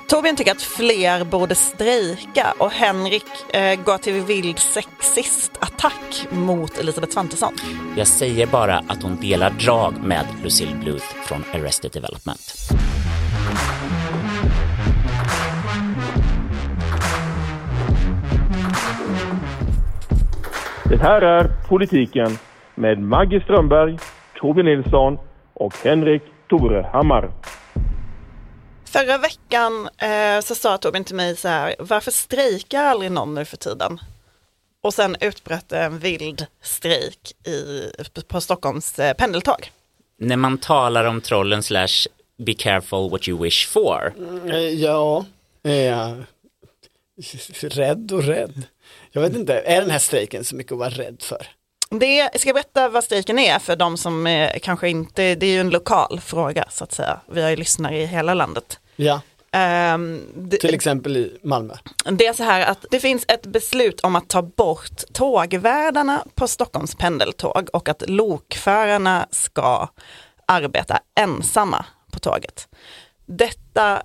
Torbjörn tycker att fler borde strejka och Henrik går till vild sexist-attack mot Elisabeth Svantesson. Jag säger bara att hon delar drag med Lucille Bluth från Arrested Development. Det här är Politiken med Maggie Strömberg, Torbjörn Nilsson och Henrik Torehammar. Förra veckan så sa Torbjörn till mig så här: varför strejkar aldrig någon nu för tiden? Och sen utbröt en vild strejk på Stockholms pendeltåg. När man talar om trollen / be careful what you wish for. Rädd. Jag vet inte, är den här strejken så mycket att vara rädd för? Jag ska berätta vad strejken är för de som kanske inte, det är ju en lokal fråga så att säga. Vi har ju lyssnare i hela landet. Ja, till exempel i Malmö. Det är så här att det finns ett beslut om att ta bort tågvärdarna på Stockholms pendeltåg och att lokförarna ska arbeta ensamma på tåget. Detta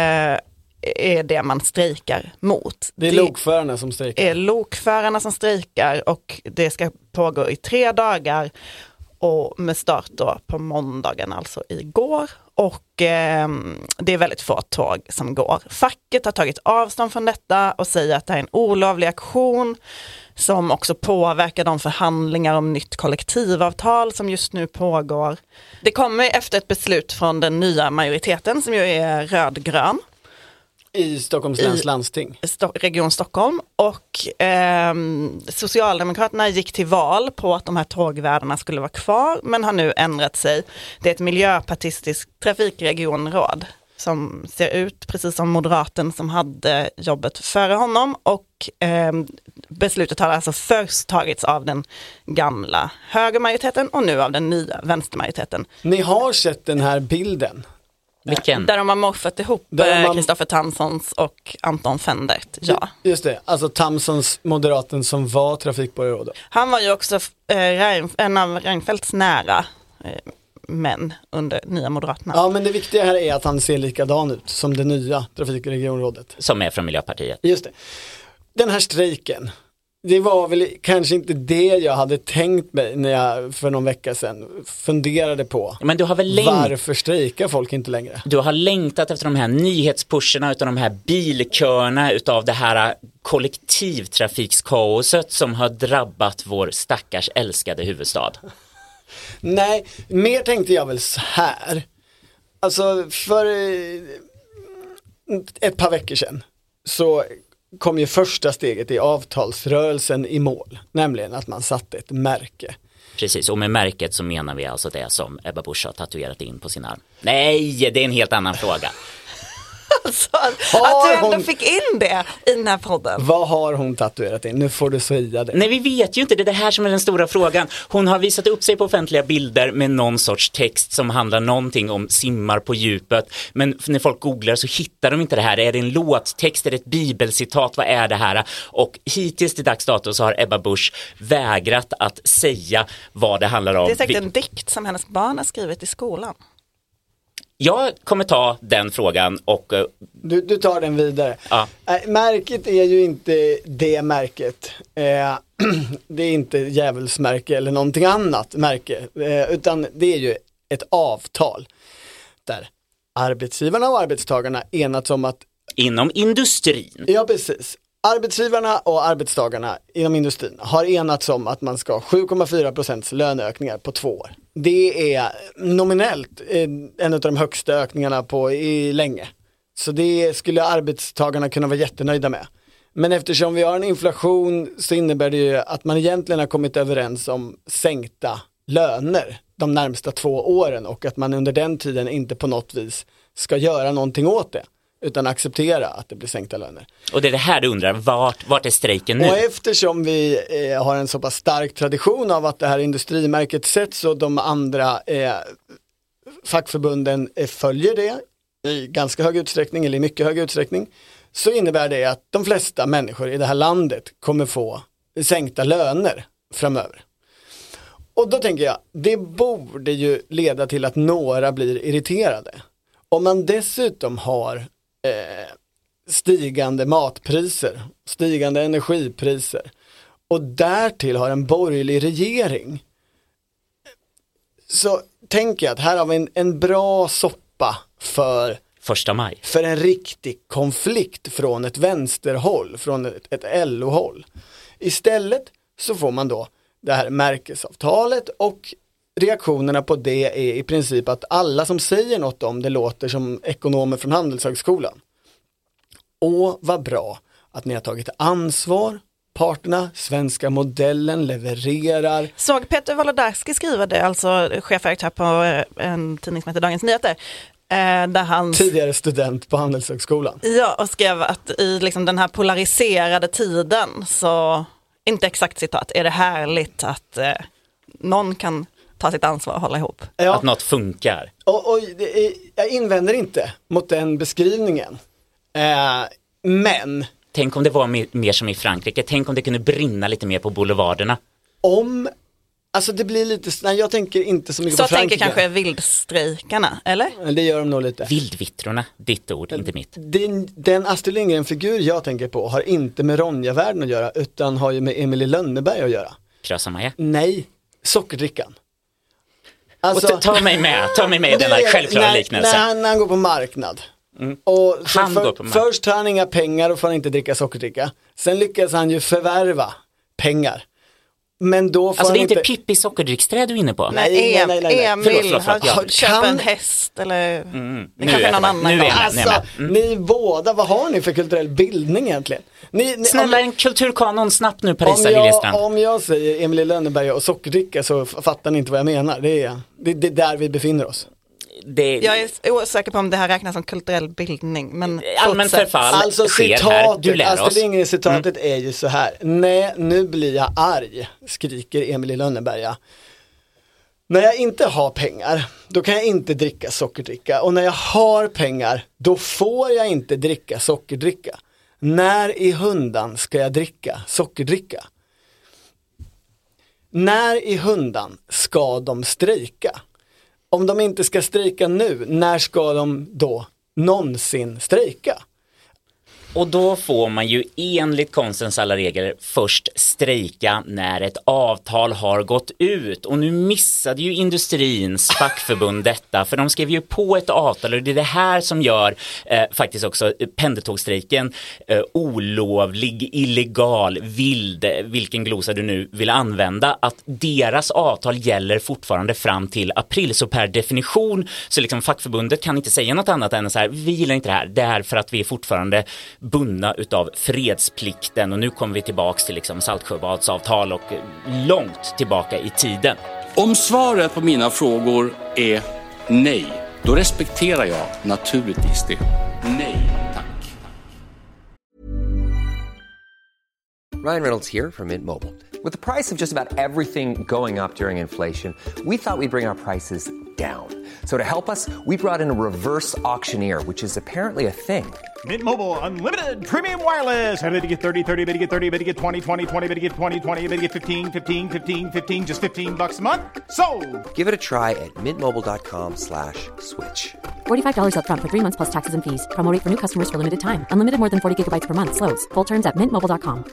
är det man strejkar mot. Det är lokförarna som strejkar. Det är lokförarna som strejkar och det ska pågå i 3 dagar och med start då på måndagen, alltså igår. Och det är väldigt få tåg som går. Facket har tagit avstånd från detta och säger att det är en olovlig aktion som också påverkar de förhandlingar om nytt kollektivavtal som just nu pågår. Det kommer efter ett beslut från den nya majoriteten som ju är rödgrön. I Stockholms läns landsting. Region Stockholm. Och Socialdemokraterna gick till val på att de här tågvärdarna skulle vara kvar men har nu ändrat sig. Det är ett miljöpartistiskt trafikregionråd som ser ut precis som moderaten som hade jobbet före honom och beslutet har alltså först tagits av den gamla högermajoriteten och nu av den nya vänstermajoriteten. Ni har sett den här bilden. Vilken? Där de har morfat ihop Kristoffer Tamsons och Anton Fendert. Ja. Just det, alltså Tamsons, moderaten som var trafikborgarråd. Han var ju också en av Reinfeldts nära män under nya Moderaterna. Ja, men det viktiga här är att han ser likadan ut som det nya trafikregionrådet. Som är från Miljöpartiet. Just det. Den här strejken, det var väl kanske inte det jag hade tänkt mig när jag för någon vecka sedan funderade på. Men du har väl varför strejkar folk inte längre? Du har längtat efter de här nyhetspusherna, utav de här bilkörna, utav det här kollektivtrafikskaoset som har drabbat vår stackars älskade huvudstad. Nej, mer tänkte jag väl så här. Alltså för ett par veckor sedan så kom ju första steget i avtalsrörelsen i mål, nämligen att man satte ett märke. Precis, och med märket så menar vi alltså det som Ebba Busch har tatuerat in på sin arm. Nej, det är en helt annan fråga. Alltså, att du ändå fick in det i den här podden. Vad har hon tatuerat in? Nu får du säga det. Nej, vi vet ju inte, det är det här som är den stora frågan. Hon har visat upp sig på offentliga bilder med någon sorts text som handlar någonting om simmar på djupet. Men när folk googlar så hittar de inte det här. Är det en låttext, är det ett bibelcitat, vad är det här? Och hittills till dags dato så har Ebba Busch vägrat att säga vad det handlar om. Det är säkert en dikt som hennes barn har skrivit i skolan. Jag kommer ta den frågan och... Du tar den vidare. Ja. Märket är ju inte det märket. Det är inte djävulsmärke eller någonting annat märke. Utan det är ju ett avtal där arbetsgivarna och arbetstagarna enats om att... Inom industrin. Ja, precis. Arbetsgivarna och arbetstagarna inom industrin har enats om att man ska ha 7,4% löneökningar på 2 år. Det är nominellt en av de högsta ökningarna i länge. Så det skulle arbetstagarna kunna vara jättenöjda med. Men eftersom vi har en inflation så innebär det ju att man egentligen har kommit överens om sänkta löner de närmsta 2 åren och att man under den tiden inte på något vis ska göra någonting åt det. Utan acceptera att det blir sänkta löner. Och det är det här du undrar, vart är strejken nu? Och eftersom vi har en så pass stark tradition av att det här industrimärket sätts och de andra fackförbunden följer det i ganska hög utsträckning eller i mycket hög utsträckning, så innebär det att de flesta människor i det här landet kommer få sänkta löner framöver. Och då tänker jag, det borde ju leda till att några blir irriterade. Om man dessutom har stigande matpriser, stigande energipriser och därtill har en borgerlig regering, så tänker jag att här har vi en bra soppa för Första maj. För en riktig konflikt från ett vänsterhåll, från ett LO-håll. Istället så får man då det här märkesavtalet och reaktionerna på det är i princip att alla som säger något om det låter som ekonomer från Handelshögskolan. Och vad bra att ni har tagit ansvar. Parterna, svenska modellen levererar. Såg Peter Wolodarski skriva det, alltså chefredaktör på en tidning som heter Dagens Nyheter. Där han, tidigare student på Handelshögskolan. Ja, och skrev att i liksom den här polariserade tiden så, inte exakt citat, är det härligt att någon kan ta sitt ansvar och hålla ihop. Ja. Att något funkar. Och jag invänder inte mot den beskrivningen. Men Tänk om det var mer som i Frankrike. Tänk om det kunde brinna lite mer på boulevarderna. Alltså det blir lite, nej, jag tänker inte så mycket så på Frankrike. Så tänker kanske vildstrejkarna, eller? Det gör de nog lite. Vildvittrorna, ditt ord, inte mitt. Den Astrid Lindgren-figur jag tänker på har inte med Ronja-världen att göra, utan har ju med Emil i Lönneberg att göra. Krösa-Maja? Nej, sockerdrickan. Alltså, och ta mig med i denna självklara liknelse. När han går på marknad. Och Han går på marknad. Först har han inga pengar och får inte dricka sockerdricka. Sen lyckas han ju förvärva pengar. Men då får alltså det är han inte Pippi sockerdricksträd du är inne på. Nej. Emil Förlåt. köper en häst eller det kanske någon annan. Ni båda, vad har ni för kulturell bildning egentligen? Snälla, en kulturkanon snabbt nu, Parisa Liljestrand. Om jag säger Emil i Lönneberg och sockerdricka så fattar ni inte vad jag menar. Det är där vi befinner oss. Jag är osäker på om det här räknas som kulturell bildning, men allmänt förfall alltså sker här. Du lär oss. Astrid Lindgren-citatet är ju så här: nej, nu blir jag arg, skriker Emil i Lönneberga. När jag inte har pengar, då kan jag inte dricka sockerdricka. Och när jag har pengar, då får jag inte dricka sockerdricka. När i hundan ska jag dricka sockerdricka? När i hundan ska de strejka? Om de inte ska strejka nu, när ska de då någonsin strejka? Och då får man ju enligt konstens alla regler först strejka när ett avtal har gått ut. Och nu missade ju industrins fackförbund detta, för de skrev ju på ett avtal, och det är det här som gör faktiskt också pendeltågstrejken olovlig, illegal, vild, vilken glosa du nu vill använda, att deras avtal gäller fortfarande fram till april. Så per definition så liksom fackförbundet kan inte säga något annat än så här: vi gillar inte det här, det är för att vi är fortfarande bundna utav fredsplikten. Och nu kommer vi tillbaks till liksom Saltsjöbadsavtal och långt tillbaka i tiden. Om svaret på mina frågor är nej, då respekterar jag naturligtvis det. Nej, tack. Ryan Reynolds here from Mint Mobile. With the price of just about everything going up during inflation, we thought we'd bring our prices down. So to help us, we brought in a reverse auctioneer, which is apparently a thing. Mint Mobile Unlimited Premium Wireless. How to get 30, 30, bit to get 30, bit to get 20, 20, 20, bit to get 20, 20, bit to get 15, 15, 15, 15, just $15 a month? Sold! Give it a try at mintmobile.com/switch. $45 up front for 3 months plus taxes and fees. Promo rate for new customers for limited time. Unlimited more than 40 gigabytes per month. Slows full terms at mintmobile.com.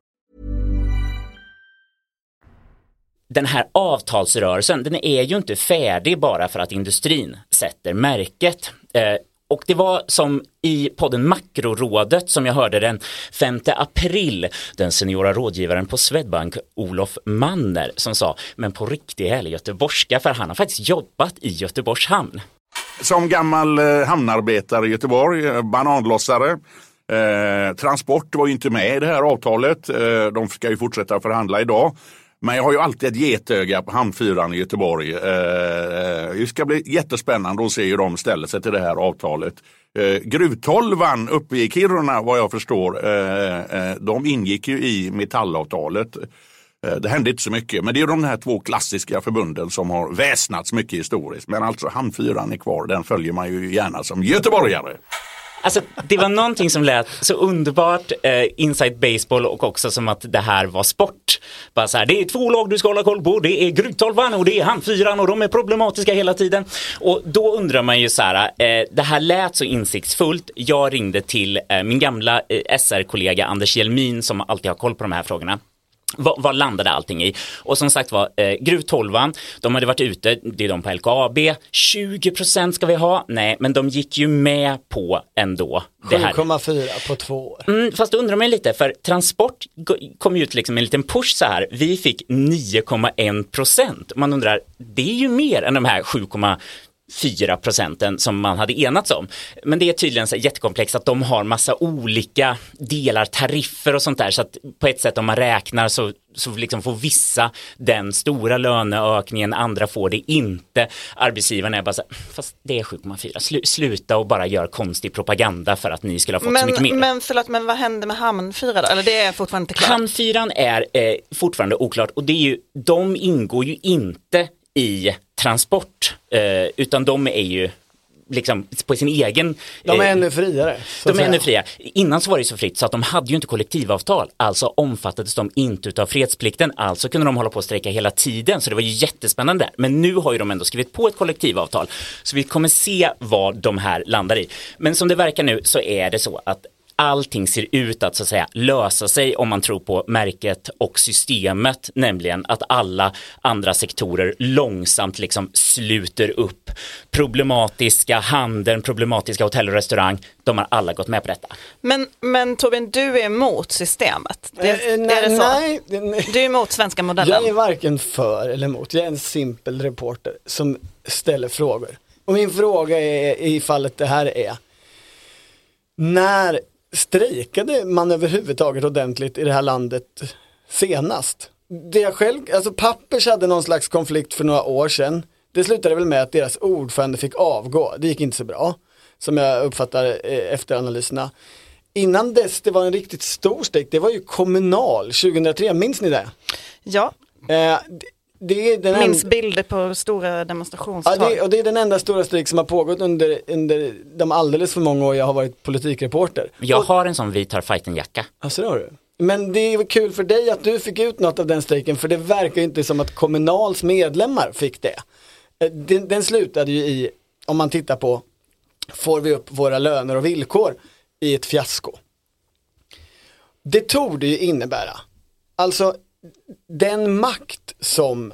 Den här avtalsrörelsen, den är ju inte färdig bara för att industrin sätter märket. Och det var som i podden Makrorådet som jag hörde den 5 april, den seniora rådgivaren på Swedbank, Olof Manner, som sa, men på riktigt härlig göteborgska, för han har faktiskt jobbat i Göteborgs hamn. Som gammal hamnarbetare i Göteborg, bananlossare, transport var ju inte med i det här avtalet. De ska ju fortsätta förhandla idag. Men jag har ju alltid ett getöga på hamnfyran i Göteborg. Det ska bli jättespännande att se hur de ställer sig till det här avtalet. Gruvtolvan uppe i Kiruna, vad jag förstår, de ingick ju i metallavtalet. Det hände inte så mycket, men det är de här två klassiska förbunden som har väsnats mycket historiskt. Men alltså hamnfyran är kvar, den följer man ju gärna som göteborgare. Alltså, det var någonting som lät så underbart inside baseball och också som att det här var sport. Bara så här, det är 2 lag du ska hålla koll på. Det är Grytholvan och det är Handfyran och de är problematiska hela tiden. Och då undrar man ju så här, det här lät så insiktsfullt. Jag ringde till min gamla SR-kollega Anders Hjelmin som alltid har koll på de här frågorna. Vad landade allting i? Och som sagt var, Gruvtolvan, de hade varit ute, det är de på LKAB, 20% ska vi ha. Nej, men de gick ju med på ändå det här. 7,4 på 2 år. Fast undrar man lite, för Transport kom ju ut liksom en liten push så här. Vi fick 9,1%. Man undrar, det är ju mer än de här 7,4% som man hade enats om. Men det är tydligen så jättekomplext att de har massa olika delar, tariffer och sånt där, så att på ett sätt om man räknar så liksom får vissa den stora löneökningen, andra får det inte. Arbetsgivarna är bara så här, fast det är 7,4. Sluta och bara gör konstig propaganda för att ni skulle ha fått så mycket mer. Men vad hände med Hamnfyra då? Eller det är fortfarande inte klart? Hamnfyran är fortfarande oklart och det är ju, de ingår ju inte i Transport, utan de är ju liksom på sin egen... De är ännu friare. De är ännu fria. Innan så var det så fritt så att de hade ju inte kollektivavtal, alltså omfattades de inte utav fredsplikten, alltså kunde de hålla på att strejka hela tiden, så det var ju jättespännande där. Men nu har ju de ändå skrivit på ett kollektivavtal, så vi kommer se vad de här landar i. Men som det verkar nu så är det så att allting ser ut att så att säga lösa sig om man tror på märket och systemet, nämligen att alla andra sektorer långsamt liksom sluter upp. Problematiska handeln, problematiska hotell och restaurang, de har alla gått med på detta. Men Torbjörn, du är emot systemet? Nej, du är emot svenska modellen? Jag är varken för eller emot. Jag är en simpel reporter som ställer frågor. Och min fråga är, i fallet det här är, när strejkade man överhuvudtaget ordentligt i det här landet senast? Det jag själv, alltså Pappers hade någon slags konflikt för några år sedan. Det slutade väl med att deras ordförande fick avgå. Det gick inte så bra, som jag uppfattar efter analyserna. Innan dess, det var en riktigt stor strejk. Det var ju Kommunal 2003, minns ni det? Ja. Minns bilder på stora demonstrationståg. Ja, och det är den enda stora strejk som har pågått under de alldeles för många år jag har varit politikreporter. Jag har en sån vit tar fighten-jacka. Alltså det har du. Men det är kul för dig att du fick ut något av den strejken, för det verkar ju inte som att Kommunals medlemmar fick det. Den slutade ju i, om man tittar på, får vi upp våra löner och villkor, i ett fiasko. Det torde ju innebära, alltså den makt som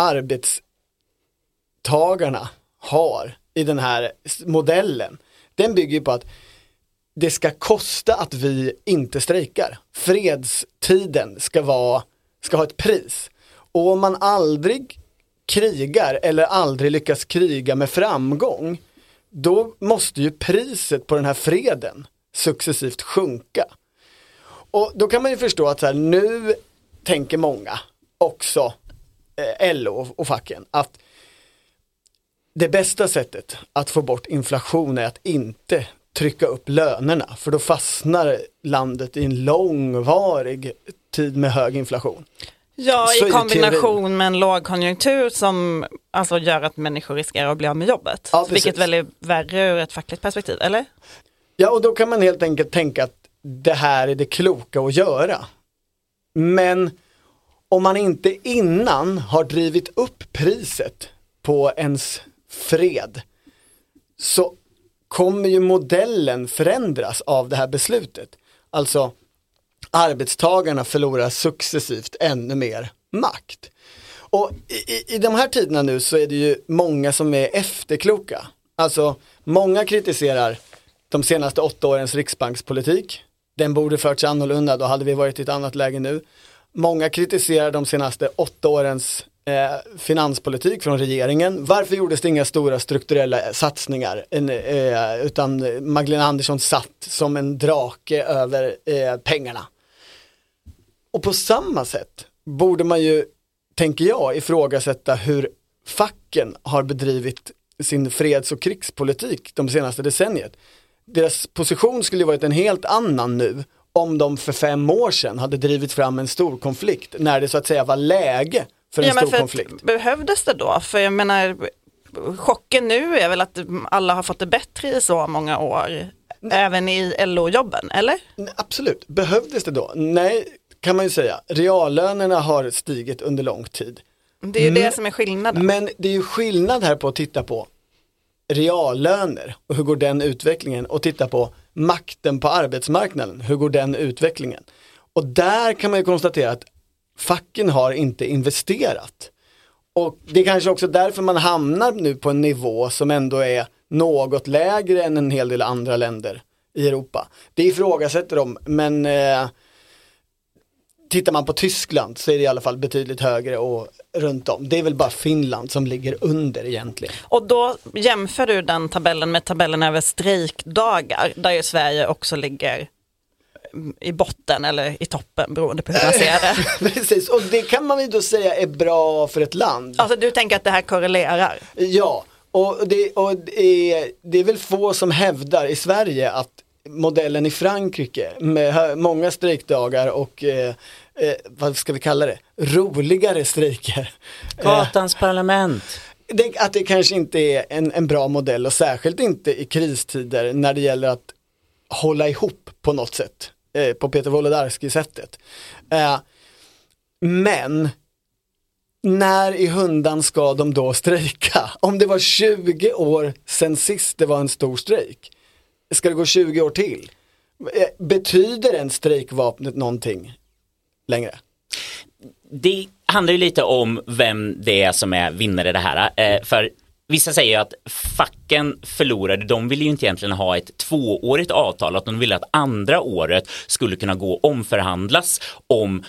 arbetstagarna har i den här modellen, den bygger på att det ska kosta att vi inte strejkar. Fredstiden ska ha ett pris. Och om man aldrig krigar eller aldrig lyckas kriga med framgång, då måste ju priset på den här freden successivt sjunka. Och då kan man ju förstå att så här, nu tänker många, också LO och facken, att det bästa sättet att få bort inflation är att inte trycka upp lönerna, för då fastnar landet i en långvarig tid med hög inflation. Ja, så i kombination med en lågkonjunktur som alltså gör att människor riskerar att bli av med jobbet. Ja, vilket väl är värre ur ett fackligt perspektiv, eller? Ja, och då kan man helt enkelt tänka att det här är det kloka att göra. Men om man inte innan har drivit upp priset på ens fred, så kommer ju modellen förändras av det här beslutet. Alltså, arbetstagarna förlorar successivt ännu mer makt. Och i de här tiderna nu så är det ju många som är efterkloka. Alltså, många kritiserar de senaste 8 årens riksbankspolitik. Den borde förts annorlunda, då hade vi varit i ett annat läge nu. Många kritiserar de senaste 8 årens finanspolitik från regeringen. Varför gjordes det inga stora strukturella satsningar utan Magdalena Andersson satt som en drake över pengarna. Och på samma sätt borde man ju, tänker jag, ifrågasätta hur facken har bedrivit sin freds- och krigspolitik de senaste decenniet. Deras position skulle varit en helt annan nu om de för 5 år sedan hade drivit fram en stor konflikt, när det så att säga var läge för en stor konflikt. Behövdes det då? För jag menar, chocken nu är väl att alla har fått det bättre i så många år. även i LO-jobben, eller? Absolut. Behövdes det då? Nej, kan man ju säga. Reallönerna har stigit under lång tid. Det är ju det som är skillnaden. Men det är ju skillnad här på att titta på reallöner och hur går den utvecklingen, och titta på makten på arbetsmarknaden, hur går den utvecklingen. Och där kan man ju konstatera att facken har inte investerat. Och det är kanske också därför man hamnar nu på en nivå som ändå är något lägre än en hel del andra länder i Europa. Det ifrågasätter de, men tittar man på Tyskland så är det i alla fall betydligt högre och runt om. Det är väl bara Finland som ligger under egentligen. Och då jämför du den tabellen med tabellen över strejkdagar, där ju Sverige också ligger i botten eller i toppen, beroende på hur man ser det. Precis, och det kan man ju då säga är bra för ett land. Alltså du tänker att det här korrelerar? Ja, och det är väl få som hävdar i Sverige att modellen i Frankrike med många strejkdagar och vad ska vi kalla det? Roligare strejker. Gatans parlament. Att det kanske inte är en bra modell, och särskilt inte i kristider när det gäller att hålla ihop på något sätt. På Peter Wolodarski-sättet. Men när i hundan ska de då strejka? Om det var 20 år sedan sist det var en stor strejk, ska det gå 20 år till? Betyder en strejkvapnet någonting längre? Det handlar ju lite om vem det är som är vinnare i det här. För vissa säger ju att facken förlorade, de ville ju inte egentligen ha ett 2-årigt avtal, att de ville att andra året skulle kunna gå omförhandlas om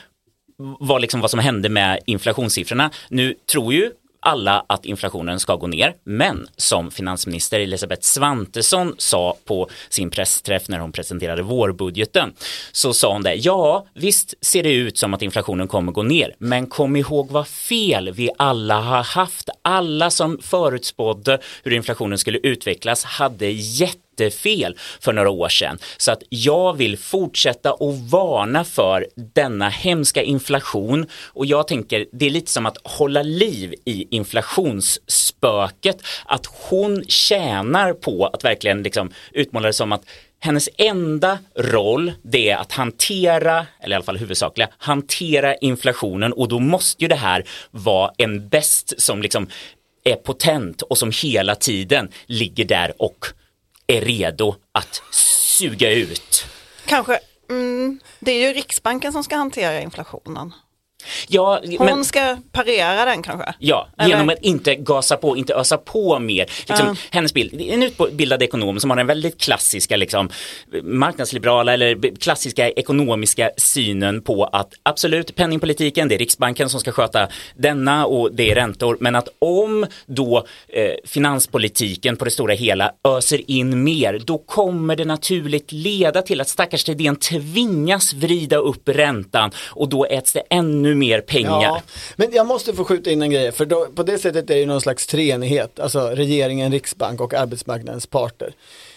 vad som hände med inflationssiffrorna. Nu tror ju alla att inflationen ska gå ner, men som finansminister Elisabeth Svantesson sa på sin pressträff när hon presenterade vårbudgeten, så sa hon det: ja, visst ser det ut som att inflationen kommer gå ner, men kom ihåg vad fel vi alla har haft. Alla som förutspådde hur inflationen skulle utvecklas hade jättefel för några år sedan. Så att jag vill fortsätta och varna för denna hemska inflation, och jag tänker det är lite som att hålla liv i inflationsspöket, att hon tjänar på att verkligen utmåla det som att hennes enda roll, det är att hantera, eller i alla fall huvudsakliga, hantera inflationen, och då måste ju det här vara en bäst som är potent och som hela tiden ligger där och är redo att suga ut. Kanske, det är ju Riksbanken som ska hantera inflationen. Ja, hon ska parera den kanske. Ja, genom att inte gasa på, inte ösa på mer. Hennes bild, en utbildad ekonom som har den väldigt klassiska marknadsliberala eller klassiska ekonomiska synen på att absolut, penningpolitiken, det är Riksbanken som ska sköta denna och det är räntor, men att om då finanspolitiken på det stora hela öser in mer, då kommer det naturligt leda till att stackars Thedéen tvingas vrida upp räntan, och då äts det ännu mer pengar. Ja, men jag måste få skjuta in en grej, för då, på det sättet är det någon slags treenighet, alltså regeringen, Riksbank och arbetsmarknadens parter.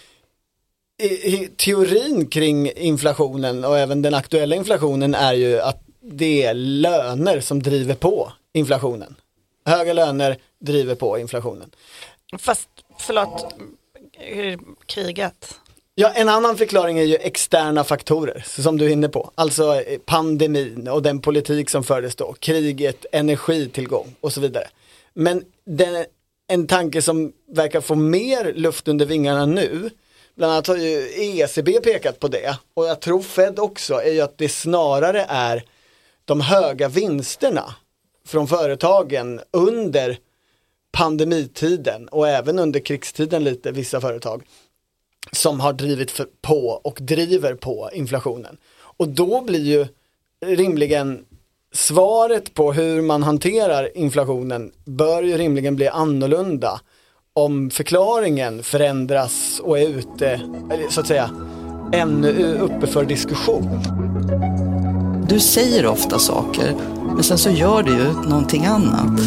I teorin kring inflationen och även den aktuella inflationen är ju att det är löner som driver på inflationen. Höga löner driver på inflationen. Fast, förlåt, kriget. Ja, en annan förklaring är ju externa faktorer, som du är inne på. Alltså pandemin och den politik som fördes då, kriget, energitillgång och så vidare. Men en tanke som verkar få mer luft under vingarna nu, bland annat har ju ECB pekat på det, och jag tror Fed också, är ju att det snarare är de höga vinsterna från företagen under pandemitiden och även under krigstiden lite, vissa företag, som har drivit på och driver på inflationen. Och då blir ju rimligen svaret på hur man hanterar inflationen bör ju rimligen bli annorlunda om förklaringen förändras och är ute, så att säga, ännu uppe för diskussion. Du säger ofta saker, men sen så gör du ju någonting annat.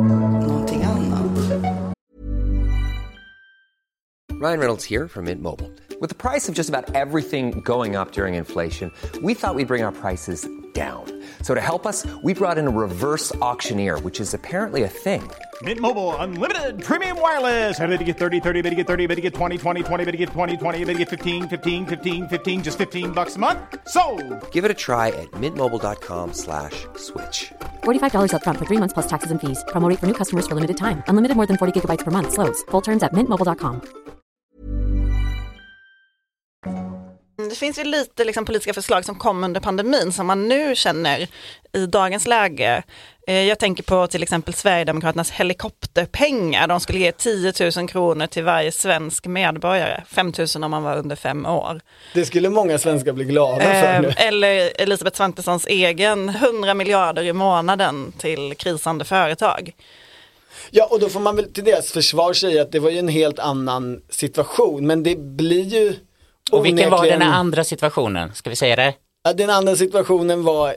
Ryan Reynolds here from Mint Mobile. With the price of just about everything going up during inflation, we thought we'd bring our prices down. So to help us, we brought in a reverse auctioneer, which is apparently a thing. Mint Mobile Unlimited Premium Wireless. Ready to get 30, 30, bit to get 30, bit to get 20, 20, 20, bit to get 20, 20, bit to get 15, 15, 15, 15, just $15 a month? Sold! Give it a try at mintmobile.com/switch. $45 up front for 3 months plus taxes and fees. Promo rate for new customers for limited time. Unlimited more than 40 gigabytes per month. Slows full terms at mintmobile.com. Det finns ju lite liksom politiska förslag som kom under pandemin som man nu känner i dagens läge. Jag tänker på till exempel Sverigedemokraternas helikopterpengar. De skulle ge 10 000 kronor till varje svensk medborgare. 5 000 om man var under 5 år. Det skulle många svenskar bli glada för nu. Eller Elisabeth Svantessons egen 100 miljarder i månaden till krisande företag. Ja, och då får man väl till deras försvar säga att det var ju en helt annan situation. Men det blir ju... Och vilken var den andra situationen? Ska vi säga det? Ja, den andra situationen var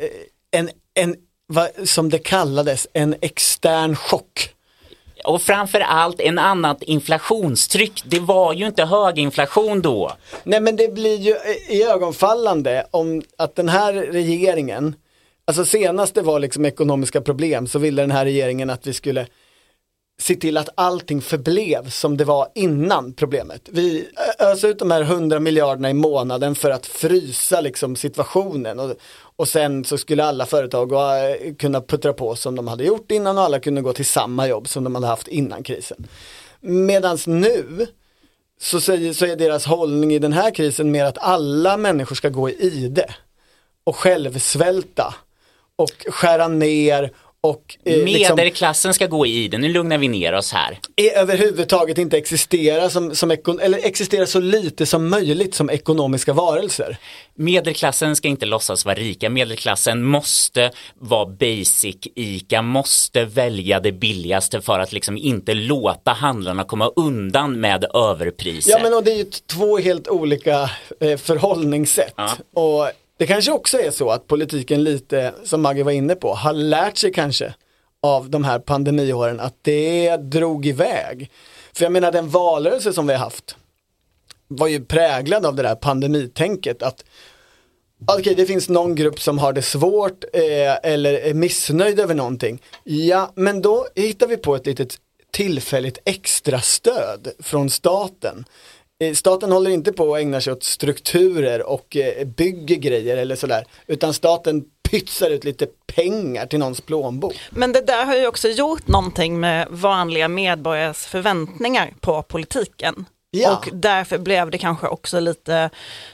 som det kallades, en extern chock. Och framförallt en annat inflationstryck. Det var ju inte hög inflation då. Nej, men det blir ju ögonfallande om att den här regeringen, alltså senast det var liksom ekonomiska problem så ville den här regeringen att vi skulle se till att allting förblev som det var innan problemet. Vi öser ut de här 100 miljarderna i månaden för att frysa liksom situationen och sen så skulle alla företag kunna puttra på som de hade gjort innan och alla kunde gå till samma jobb som de hade haft innan krisen. Medans nu så är deras hållning i den här krisen mer att alla människor ska gå i ide och självsvälta och skära ner. Och medelklassen ska gå i den. Nu lugnar vi ner oss här. Överhuvudtaget inte existera eller existera så lite som möjligt som ekonomiska varelser. Medelklassen ska inte låtsas vara rika. Medelklassen måste vara basic. ICA måste välja det billigaste för att liksom inte låta handlarna komma undan med överpriser. Ja, men och det är ju 2 helt olika förhållningssätt. Ja. Och det kanske också är så att politiken lite, som Maggie var inne på, har lärt sig kanske av de här pandemiåren att det drog iväg. För jag menar, den valrörelse som vi har haft var ju präglad av det där pandemitänket att okej, det finns någon grupp som har det svårt eller är missnöjd över någonting. Ja, men då hittar vi på ett litet tillfälligt extra stöd från staten. Staten håller inte på att ägna sig åt strukturer och bygger grejer eller sådär, utan staten pytsar ut lite pengar till någons plånbok. Men det där har ju också gjort någonting med vanliga medborgares förväntningar på politiken. Ja. Och därför blev det kanske också lite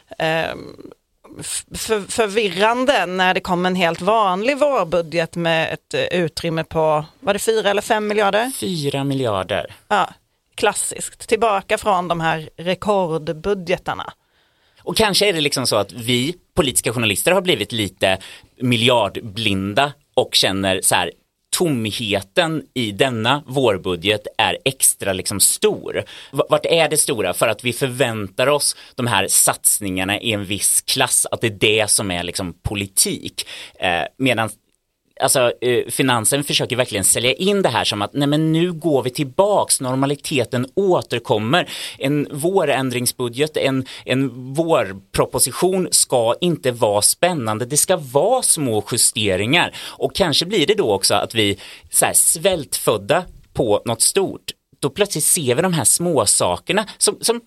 förvirrande när det kom en helt vanlig vårbudget med ett utrymme på, var det 4 eller 5 miljarder? 4 miljarder. Ja. Klassiskt, tillbaka från de här rekordbudgetarna. Och kanske är det liksom så att vi politiska journalister har blivit lite miljardblinda och känner så här, tomheten i denna vårbudget är extra liksom stor. Vart är det stora? För att vi förväntar oss de här satsningarna i en viss klass, att det är det som är liksom politik. Medan alltså, finansen försöker verkligen sälja in det här som att nej, men nu går vi tillbaks, normaliteten återkommer. En vårändringsbudget, en vårproposition ska inte vara spännande, det ska vara små justeringar. Och kanske blir det då också att vi så här, svältfödda på något stort. Då plötsligt ser vi de här små sakerna som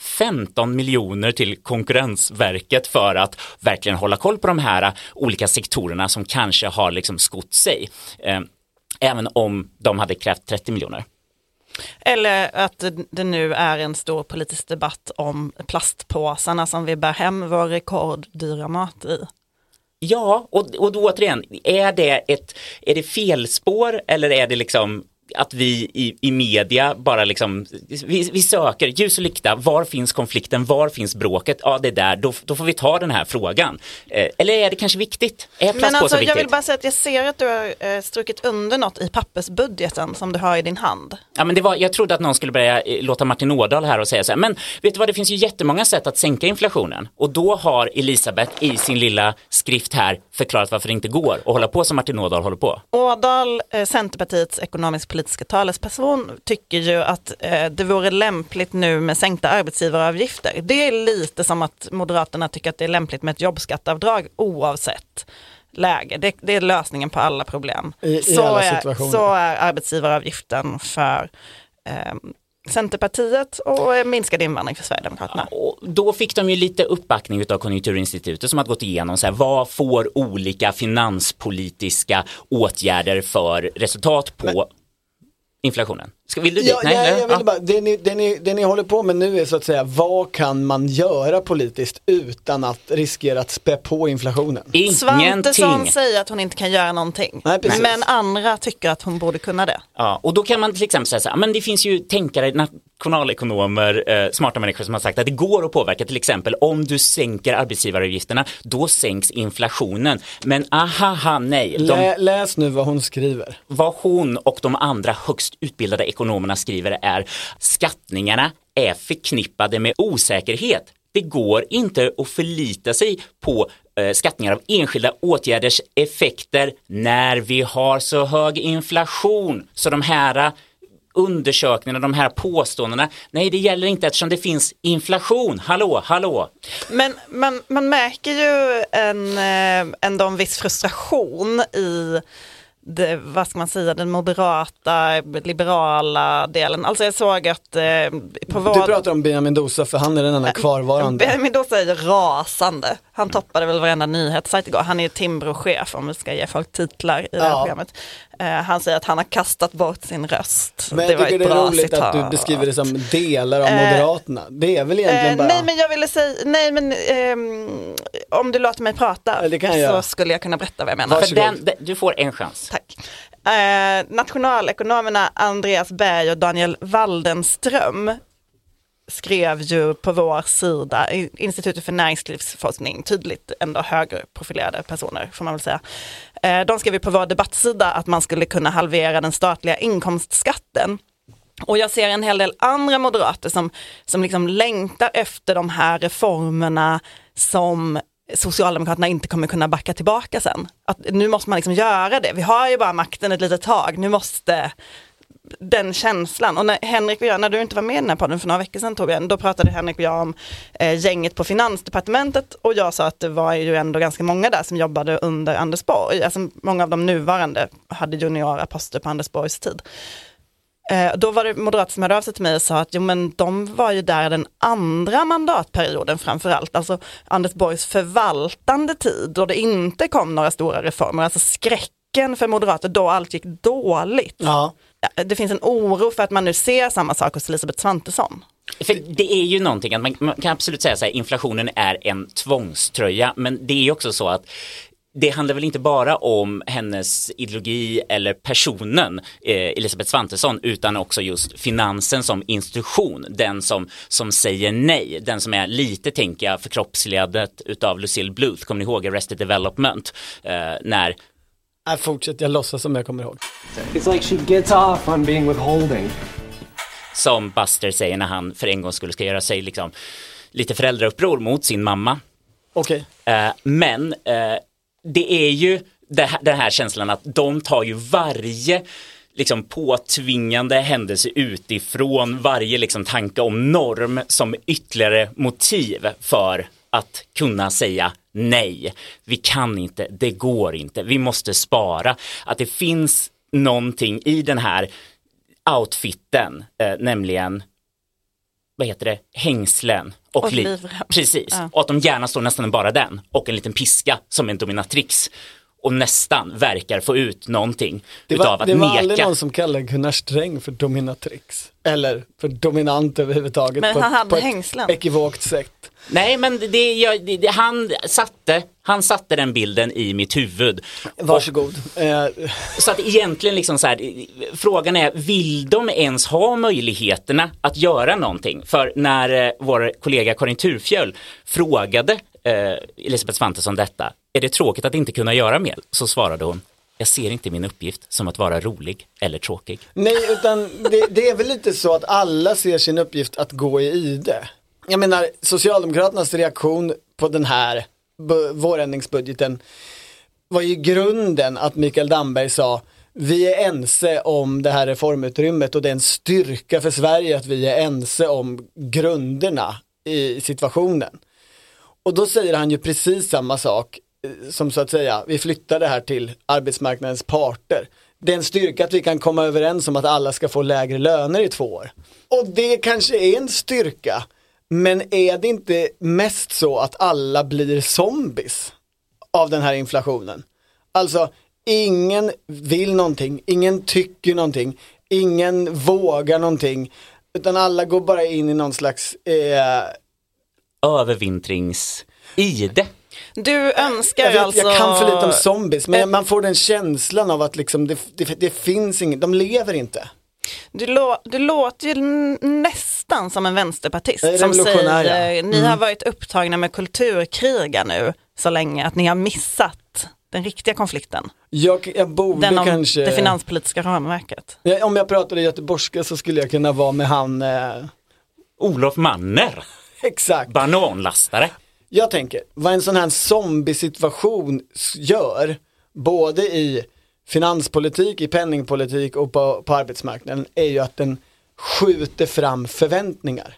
15 miljoner till Konkurrensverket för att verkligen hålla koll på de här olika sektorerna som kanske har liksom skott sig. Även om de hade krävt 30 miljoner. Eller att det nu är en stor politisk debatt om plastpåsarna som vi bär hem vår rekorddyra mat i. Ja, och då återigen, är det felspår eller är det liksom att vi i media bara liksom vi söker ljus och lykta, var finns konflikten, var finns bråket, ja det är där, då får vi ta den här frågan. Eller är det kanske viktigt? Men alltså, jag vill bara säga att jag ser att du har strukit under något i pappersbudgeten som du har i din hand. Ja, men jag trodde att någon skulle börja låta Martin Ådahl här och säga så här, men vet du vad, det finns ju jättemånga sätt att sänka inflationen, och då har Elisabeth i sin lilla skrift här förklarat varför det inte går och hålla på som Martin Ådahl håller på. Ådahl, Centerpartiets ekonomisk-politiska talesperson, tycker ju att det vore lämpligt nu med sänkta arbetsgivaravgifter. Det är lite som att Moderaterna tycker att det är lämpligt med ett jobbskattavdrag oavsett läge. Det är lösningen på alla problem. I alla situationer. Så är arbetsgivaravgiften för Centerpartiet och minskad invandring för Sverigedemokraterna. Ja, och då fick de ju lite uppbackning av Konjunkturinstitutet som har gått igenom så här, vad får olika finanspolitiska åtgärder för resultat på inflationen. Vill du dit? Jag vill bara, det ni håller på med nu är så att säga, vad kan man göra politiskt utan att riskera att spä på inflationen? Svantesson säger att hon inte kan göra någonting. Nej, men andra tycker att hon borde kunna det. Ja, och då kan man till exempel säga så här, men det finns ju tänkare, nationalekonomer, smarta människor som har sagt att det går att påverka, till exempel om du sänker arbetsgivaravgifterna, då sänks inflationen. Men nej. Läs nu vad hon skriver. Vad hon och de andra högst utbildade ekonomerna skriver är skattningarna är förknippade med osäkerhet. Det går inte att förlita sig på skattningar av enskilda åtgärders effekter när vi har så hög inflation. Så de här undersökningarna, de här påståendena, nej, det gäller inte eftersom det finns inflation. Hallå. Men man märker ju ändå en viss frustration i vad ska man säga, den moderata, liberala delen. Alltså jag såg att Du pratar om Benjamin Mendoza, för han är den enda kvarvarande. Benjamin Mendoza är rasande. Han toppade väl varenda nyhetssajt igår. Han är ju Timbro-chef, om vi ska ge folk titlar i det här programmet. Han säger att han har kastat bort sin röst. Men jag tycker det är roligt att du beskriver det som delar av Moderaterna. Det är väl egentligen bara... Nej, men jag ville säga... Nej, men om du låter mig prata så skulle jag kunna berätta vad jag menar. För du får en chans. Tack. Nationalekonomerna Andreas Berg och Daniel Waldenström skrev ju på vår sida, Institutet för näringslivsforskning, tydligt ändå högerprofilerade personer får man väl säga. De skrev ju på vår debattsida att man skulle kunna halvera den statliga inkomstskatten. Och jag ser en hel del andra moderater som liksom längtar efter de här reformerna som Socialdemokraterna inte kommer kunna backa tillbaka sen. Att nu måste man liksom göra det. Vi har ju bara makten ett litet tag. Nu måste den känslan. Och när du inte var med i den här podden för några veckor sedan, Torbjörn, då pratade Henrik och jag om gänget på Finansdepartementet, och jag sa att det var ju ändå ganska många där som jobbade under Anders Borg. Alltså många av de nuvarande hade juniora poster på Anders Borgs tid. Då var det moderater som hörde av sig till mig och sa att men de var ju där den andra mandatperioden framförallt, alltså Anders Borgs förvaltande tid, då det inte kom några stora reformer, alltså skräcken för moderater då allt gick dåligt. Ja. Det finns en oro för att man nu ser samma sak hos Elisabeth Svantesson. För det är ju någonting att man kan absolut säga så här, inflationen är en tvångströja, men det är ju också så att det handlar väl inte bara om hennes ideologi eller personen Elisabeth Svantesson, utan också just finansen som institution, den som säger nej, den som är lite, tänker jag, förkroppsligadet utav Lucille Bluth. Kommer ni ihåg Arrested Development? När fortsätt, jag låtsas som jag kommer ihåg. It's like she gets off on being withholding. Som Buster säger när han för en gång ska göra sig liksom lite föräldrauppror mot sin mamma. Okej. Men det är ju den här känslan att de tar ju varje liksom påtvingande händelse utifrån, varje liksom tanke om norm som ytterligare motiv för att kunna säga nej. Vi kan inte, det går inte, vi måste spara. Att det finns någonting i den här outfitten, nämligen hängslen och liv. Precis. Ja. Och att de gärna står nästan bara den och en liten piska som en dominatrix och nästan verkar få ut någonting utav att neka. Det var aldrig någon som kallade Gunnar Sträng för dominatrix eller för dominant överhuvudtaget. Men han hade hängslen. Ekivokt sätt. Nej, men han satte den bilden i mitt huvud. Varsågod. Så att egentligen liksom så här, frågan är, vill de ens ha möjligheterna att göra någonting? För när vår kollega Karin Turfjöll frågade Elisabeth Svantesson detta, är det tråkigt att inte kunna göra mer? Så svarade hon, jag ser inte min uppgift som att vara rolig eller tråkig. Nej, utan det är väl lite så att alla ser sin uppgift att gå i ide. Jag menar, Socialdemokraternas reaktion på den här vårändringsbudgeten var ju grunden att Mikael Damberg sa, vi är ense om det här reformutrymmet och det är en styrka för Sverige att vi är ense om grunderna i situationen. Och då säger han ju precis samma sak som så att säga, vi flyttar det här till arbetsmarknadens parter. Det är en styrka att vi kan komma överens om att alla ska få lägre löner i 2 år. Och det kanske är en styrka, men är det inte mest så att alla blir zombies av den här inflationen? Alltså, ingen vill någonting, ingen tycker någonting, ingen vågar någonting, utan alla går bara in i någon slags övervintringside. Du önskar alltså... Jag kan för lite om zombies, men man får den känslan av att liksom det finns inget, de lever inte. Du låter ju nästan som en vänsterpartist som säger ni har varit upptagna med kulturkriga nu så länge att ni har missat den riktiga konflikten. Jag borde den om kanske... det finanspolitiska ramverket. Om jag pratade göteborgska så skulle jag kunna vara med han... Olof Manner. Exakt. Bananlastare. Jag tänker, vad en sån här zombie-situation gör, både i finanspolitik, i penningpolitik och på arbetsmarknaden, är ju att den skjuter fram förväntningar.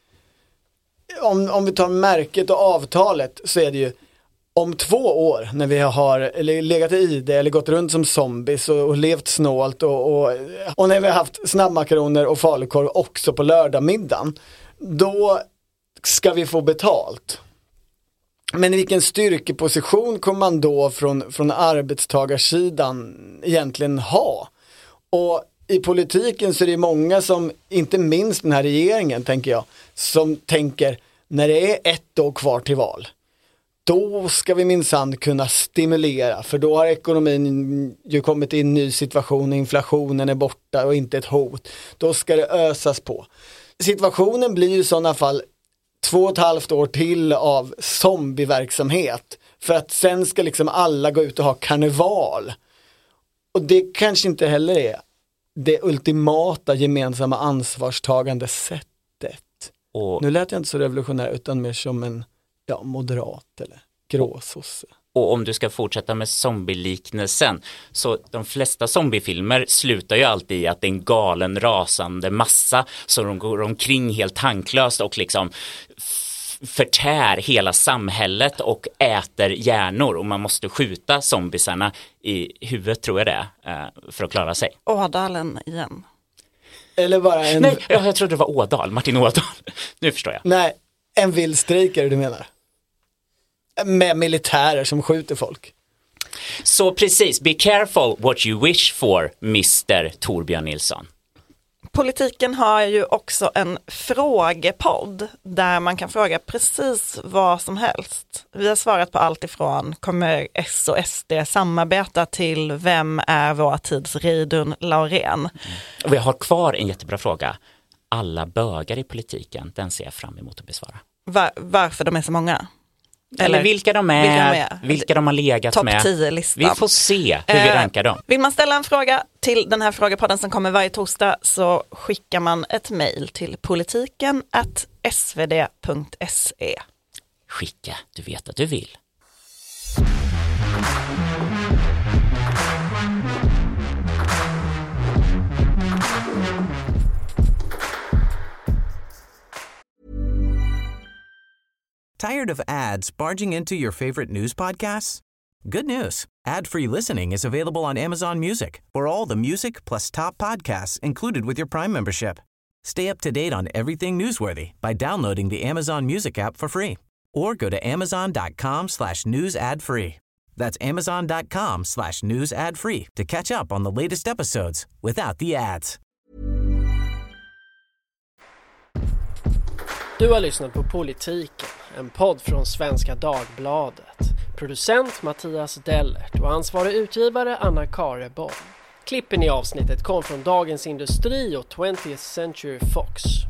Om vi tar märket och avtalet så är det ju om 2 år när vi har legat i ide eller gått runt som zombies och levt snålt och när vi har haft snabbmakaroner och falukorv också på lördagmiddagen, då ska vi få betalt. Men i vilken styrkeposition kommer man då från arbetstagarsidan egentligen ha? Och i politiken så är det många som, inte minst den här regeringen tänker jag, som tänker när det är 1 år kvar till val, då ska vi minsann kunna stimulera, för då har ekonomin ju kommit i en ny situation, inflationen är borta och inte ett hot. Då ska det ösas på. Situationen blir ju i sådana fall 2,5 år till av zombieverksamhet, för att sen ska liksom alla gå ut och ha karneval. Och det kanske inte heller är det ultimata gemensamma ansvarstagande sättet. Och nu lät jag inte så revolutionär utan mer som en moderat eller gråsosse. Och om du ska fortsätta med zombieliknelsen, så de flesta zombiefilmer slutar ju alltid i att det är en galen rasande massa så de går omkring helt tanklöst och liksom förtär hela samhället och äter hjärnor, och man måste skjuta zombiesarna i huvudet, tror jag det är, för att klara sig. Ådalen igen. Eller bara en... Nej, jag trodde det var Ådal, Martin Ådal. Nu förstår jag. Nej, en vildstrejkare du menar. Med militärer som skjuter folk. Så precis, be careful what you wish for, Mr. Torbjörn Nilsson. Politiken har ju också en frågepodd där man kan fråga precis vad som helst. Vi har svarat på allt ifrån kommer S och SD samarbeta till vem är vår tids Reidunn Laurén. Och vi har kvar en jättebra fråga. Alla bögar i politiken, den ser jag fram emot att besvara. Varför de är så många? Eller vilka de är, vilka de har legat med. Topp 10-listan. Vi får se hur vi rankar dem. Vill man ställa en fråga till den här frågepodden som kommer varje torsdag, så skickar man ett mejl till politiken@svd.se. Skicka, du vet att du vill. Tired of ads barging into your favorite news podcasts? Good news. Ad-free listening is available on Amazon Music for all the music plus top podcasts included with your Prime membership. Stay up to date on everything newsworthy by downloading the Amazon Music app for free or go to amazon.com/news ad free. That's amazon.com/news ad free to catch up on the latest episodes without the ads. Du har lyssnat på Politiken, en podd från Svenska Dagbladet. Producent Mattias Dellert och ansvarig utgivare Anna Kareborg. Klippen i avsnittet kom från Dagens Industri och 20th Century Fox.